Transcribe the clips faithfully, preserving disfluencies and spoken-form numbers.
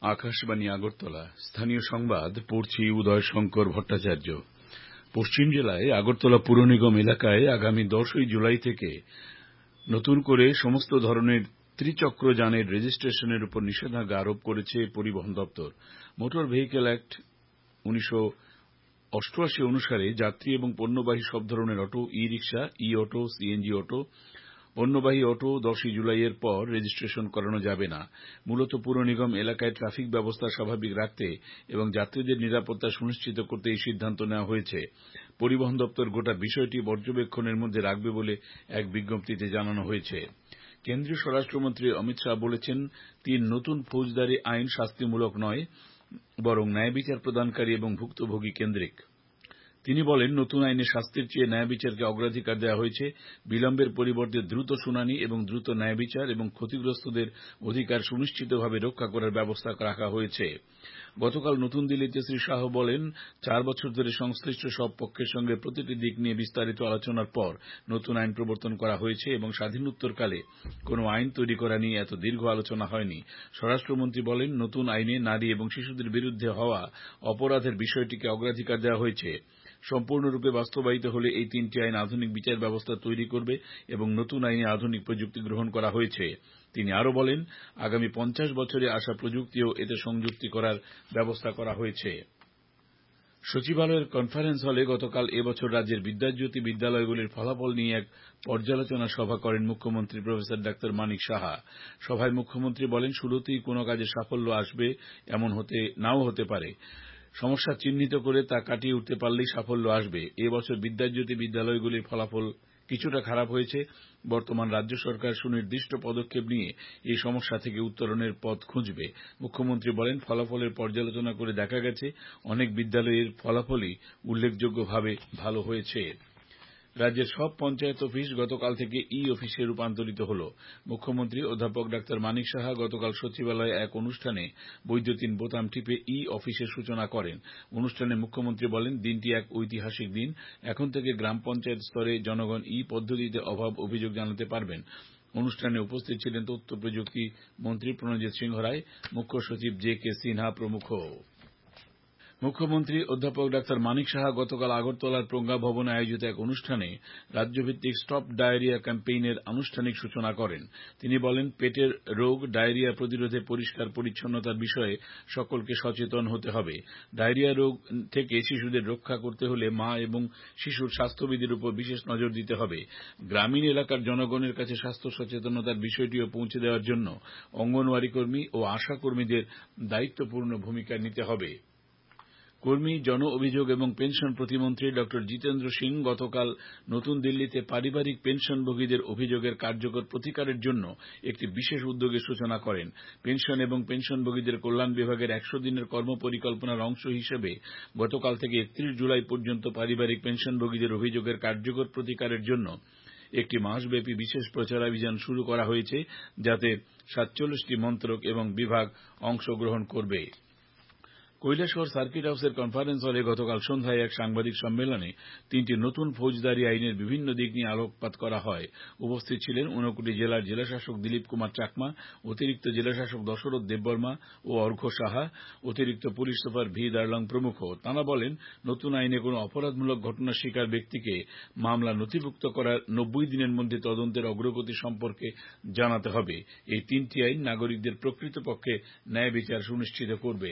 আকাশবাণী আগরতলা স্থানীয় সংবাদ পড়ছি উদয় শঙ্কর ভট্টাচার্য। পশ্চিম জেলায় আগরতলা পুর নিগম এলাকায় আগামী দশই জুলাই থেকে নতুন করে সমস্ত ধরনের ত্রিচক্র যানের রেজিস্ট্রেশনের উপর নিষেধাজ্ঞা আরোপ করেছে পরিবহন দপ্তর। মোটর ভেহিকেল অ্যাক্ট উনিশশো অষ্টআশি অনুসারে যাত্রী এবং পণ্যবাহী সব ধরনের auto, e rickshaw, e auto, CNG auto, পণ্যবাহী অটো দশই জুলাইয়ের পর রেজিস্ট্রেশন করানো যাবে না। মূলত পুর নিগম এলাকায় ট্রাফিক ব্যবস্থা স্বাভাবিক রাখতে এবং যাত্রীদের নিরাপত্তা সুনিশ্চিত করতে এই সিদ্ধান্ত নেওয়া হয়েছে। পরিবহন দপ্তর গোটা বিষয়টি পর্যবেক্ষণের মধ্যে রাখবে বলে এক বিজ্ঞপ্তিতে জানানো হয়েছে। কেন্দ্রীয় স্বরাষ্ট্রমন্ত্রী অমিত শাহ বলেছেন, তিন নতুন ফৌজদারি আইন শাস্তিমূলক নয়, বরং ন্যায় বিচার প্রদানকারী এবং ভুক্তভোগী কেন্দ্রিক। তিনি বলেন, নতুন আইনে শাস্তির চেয়ে ন্যায় বিচারকে অগ্রাধিকার দেওয়া হয়েছে। বিলম্বের পরিবর্তে দ্রুত শুনানি এবং দ্রুত ন্যায় বিচার এবং ক্ষতিগ্রস্তদের অধিকার সুনিশ্চিতভাবে রক্ষা করার ব্যবস্থা রাখা হয়েছে। গতকাল নতুন দিল্লিতে শ্রী শাহ বলেন, চার বছর ধরে সংশ্লিষ্ট সব পক্ষের সঙ্গে প্রতিটি দিক নিয়ে বিস্তারিত আলোচনার পর নতুন আইন প্রবর্তন করা হয়েছে এবং স্বাধীনোত্তরকালে কোন আইন তৈরি করা নিয়ে এত দীর্ঘ আলোচনা হয়নি। স্বরাষ্ট্রমন্ত্রী বলেন, নতুন আইনে নারী এবং শিশুদের বিরুদ্ধে হওয়া অপরাধের বিষয়টিকে অগ্রাধিকার দেওয়া হয়েছে। সম্পূর্ণরূপে বাস্তবায়িত হলে এই তিনটি আইন আধুনিক বিচার ব্যবস্থা তৈরি করবে এবং নতুন আইনে আধুনিক প্রযুক্তি গ্রহণ করা হয়েছে। তিনি আরও বলেন, আগামী পঞ্চাশ বছরে আসা প্রযুক্তিও এতে সংযুক্তি করার ব্যবস্থা করা হয়েছে। সচিবালয়ের কনফারেন্স হলে গতকাল এবছর রাজ্যের বিদ্যাজ্যোতি বিদ্যালয়গুলির ফলাফল নিয়ে এক পর্যালোচনা সভা করেন মুখ্যমন্ত্রী প্রফেসর ডাক্তার মানিক সাহা। সভায় মুখ্যমন্ত্রী বলেন, শুরুতেই কোনো কাজে সাফল্য আসবে এমন হতে নাও হতে পারে। সমস্যা চিহ্নিত করে তা কাটিয়ে উঠতে পারলেই সাফল্য আসবে। এবছর বিদ্যাজ্যোতি বিদ্যালয়গুলির ফলাফল কিছুটা খারাপ হয়েছে। বর্তমান রাজ্য সরকার সুনির্দিষ্ট পদক্ষেপ নিয়ে এই সমস্যা থেকে উত্তরণের পথ খুঁজবে। মুখ্যমন্ত্রী বলেন, ফলাফলের পর্যালোচনা করে দেখা গেছে অনেক বিদ্যালয়ের ফলাফলই উল্লেখযোগ্যভাবে ভালো হয়েছে। রাজ্যের সব পঞ্চায়েত অফিস গতকাল থেকে ই অফিসে রূপান্তরিত হল। মুখ্যমন্ত্রী অধ্যাপক ডাক্তার মানিক সাহা গতকাল সচিবালয়ে এক অনুষ্ঠানে বৈদ্যুতিন বোতাম টিপে ই অফিসের সূচনা করেন। অনুষ্ঠানে মুখ্যমন্ত্রী বলেন, দিনটি এক ঐতিহাসিক দিন। এখন থেকে গ্রাম পঞ্চায়েত স্তরে জনগণ ই পদ্ধতিতে অভাব অভিযোগ জানাতে পারবেন। অনুষ্ঠানে উপস্থিত ছিলেন তথ্য প্রযুক্তি মন্ত্রী প্রণজিৎ সিংহ রায়, মুখ্য সচিব জে কে সিনহা প্রমুখ। মুখ্যমন্ত্রী অধ্যাপক ডাক্তার মানিক সাহা গতকাল আগরতলার প্রজ্ঞা ভবনে আয়োজিত এক অনুষ্ঠানে রাজ্যভিত্তিক স্টপ ডায়রিয়া ক্যাম্পেইনের আনুষ্ঠানিক সূচনা করেন। তিনি বলেন, পেটের রোগ ডায়রিয়া প্রতিরোধে পরিষ্কার পরিচ্ছন্নতার বিষয়ে সকলকে সচেতন হতে হবে। ডায়রিয়া রোগ থেকে শিশুদের রক্ষা করতে হলে মা এবং শিশুর স্বাস্থ্যবিধির উপর বিশেষ নজর দিতে হবে। গ্রামীণ এলাকার জনগণের কাছে স্বাস্থ্য সচেতনতার বিষয়টিও পৌঁছে দেওয়ার জন্য অঙ্গনওয়াড়ি কর্মী ও আশা কর্মীদের দায়িত্বপূর্ণ ভূমিকা নিতে হবে। কর্মী, জন অভিযোগ এবং পেনশন প্রতিমন্ত্রী ড জিতেন্দ্র সিং গতকাল নতুন দিল্লিতে পারিবারিক পেনশনভোগীদের অভিযোগের কার্যকর প্রতিকারের জন্য একটি বিশেষ উদ্যোগের সূচনা করেন। পেনশন এবং পেনশনভোগীদের কল্যাণ বিভাগের একশো দিনের কর্মপরিকল্পনার অংশ হিসেবে গতকাল থেকে একত্রিশ জুলাই পর্যন্ত পারিবারিক পেনশনভোগীদের অভিযোগের কার্যকর প্রতিকারের জন্য একটি মাসব্যাপী বিশেষ প্রচারাভিযান শুরু করা হয়েছে, যাতে সাতচল্লিশটি মন্ত্রক এবং বিভাগ অংশগ্রহণ করবে। কৈলাসহর সার্কিট হাউসের কনফারেন্স হলে গতকাল সন্ধ্যায় এক সাংবাদিক সম্মেলনে তিনটি নতুন ফৌজদারি আইনের বিভিন্ন দিক নিয়ে আলোকপাত করা হয়। উপস্থিত ছিলেন ঊনকোটি জেলার জেলাশাসক দিলীপ কুমার চাকমা, অতিরিক্ত জেলাশাসক দশরথ দেববর্মা ও অর্ঘ্য সাহা, অতিরিক্ত পুলিশ সুপার ভি দার্লং প্রমুখ। তাঁরা বলেন, নতুন আইনে কোনো অপরাধমূলক ঘটনার শিকার ব্যক্তিকে মামলা নথিভুক্ত করার নব্বই দিনের মধ্যে তদন্তের অগ্রগতি সম্পর্কে জানাতে হবে। এই তিনটি আইন নাগরিকদের প্রকৃতপক্ষে ন্যায় বিচার সুনিশ্চিত করবে।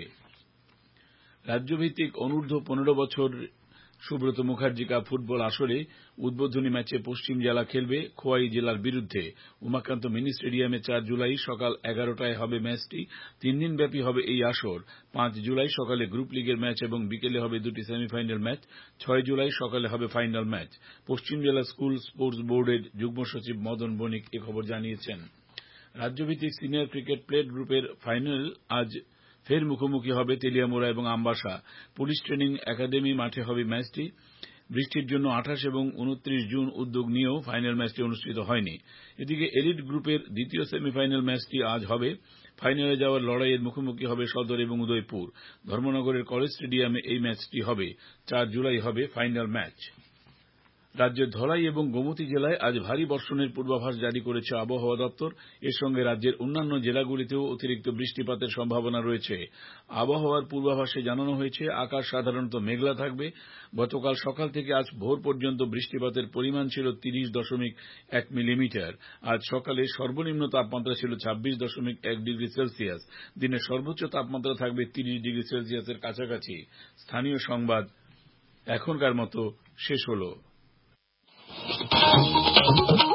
রাজ্যভিত্তিক অনূর্ধ্ব পনেরো বছর সুব্রত মুখার্জি কাপ ফুটবল আসরে উদ্বোধনী ম্যাচে পশ্চিম জেলা খেলবে খোয়াই জেলার বিরুদ্ধে। উমাকান্ত মিনি স্টেডিয়ামে চার জুলাই সকাল এগারোটায় হবে ম্যাচটি। তিন দিনব্যাপী হবে এই আসর। পাঁচ জুলাই সকালে গ্রুপ লিগের ম্যাচ এবং বিকেলে হবে দুটি সেমিফাইনাল ম্যাচ। ছয় জুলাই সকালে হবে ফাইনাল ম্যাচ। পশ্চিম জেলা স্কুল স্পোর্টস বোর্ডের যুগ্ম সচিব মদন বণিক এ খবর জানিয়েছেন। রাজ্যভিত্তিক সিনিয়র ক্রিকেট প্লেট গ্রুপের ফাইনাল আজ ফের মুখোমুখি হবে তেলিয়ামুড়া এবং আমবাসা। পুলিশ ট্রেনিং একাডেমি মাঠে হবে ম্যাচটি। বৃষ্টির জন্য আঠাশ এবং উনত্রিশ জুন উদ্যোগ নিয়েও ফাইনাল ম্যাচটি অনুষ্ঠিত হয়নি। এদিকে এলিট গ্রুপের দ্বিতীয় সেমিফাইনাল ম্যাচটি আজ হবে। ফাইনালে যাওয়ার লড়াইয়ের মুখোমুখি হবে সদর এবং উদয়পুর। ধর্মনগরের কলেজ স্টেডিয়ামে এই ম্যাচটি হবে। চার জুলাই হবে ফাইনাল ম্যাচ। রাজ্যের ধলাই এবং গোমতী জেলায় আজ ভারী বর্ষণের পূর্বাভাস জারি করেছে আবহাওয়া দপ্তর। এর সঙ্গে রাজ্যের অন্যান্য জেলাগুলিতেও অতিরিক্ত বৃষ্টিপাতের সম্ভাবনা রয়েছে। আবহাওয়ার পূর্বাভাসে জানানো হয়েছে আকাশ সাধারণত মেঘলা থাকবে। গতকাল সকাল থেকে আজ ভোর পর্যন্ত বৃষ্টিপাতের পরিমাণ ছিল তিরিশ দশমিক এক মিলিমিটার। আজ সকালে সর্বনিম্ন তাপমাত্রা ছিল ছাব্বিশ দশমিক এক ডিগ্রি সেলসিয়াস। দিনের সর্বোচ্চ তাপমাত্রা থাকবে তিরিশ ডিগ্রি সেলসিয়াসের কাছাকাছি। স্থানীয় সংবাদ এখনকার মতো শেষ হলো।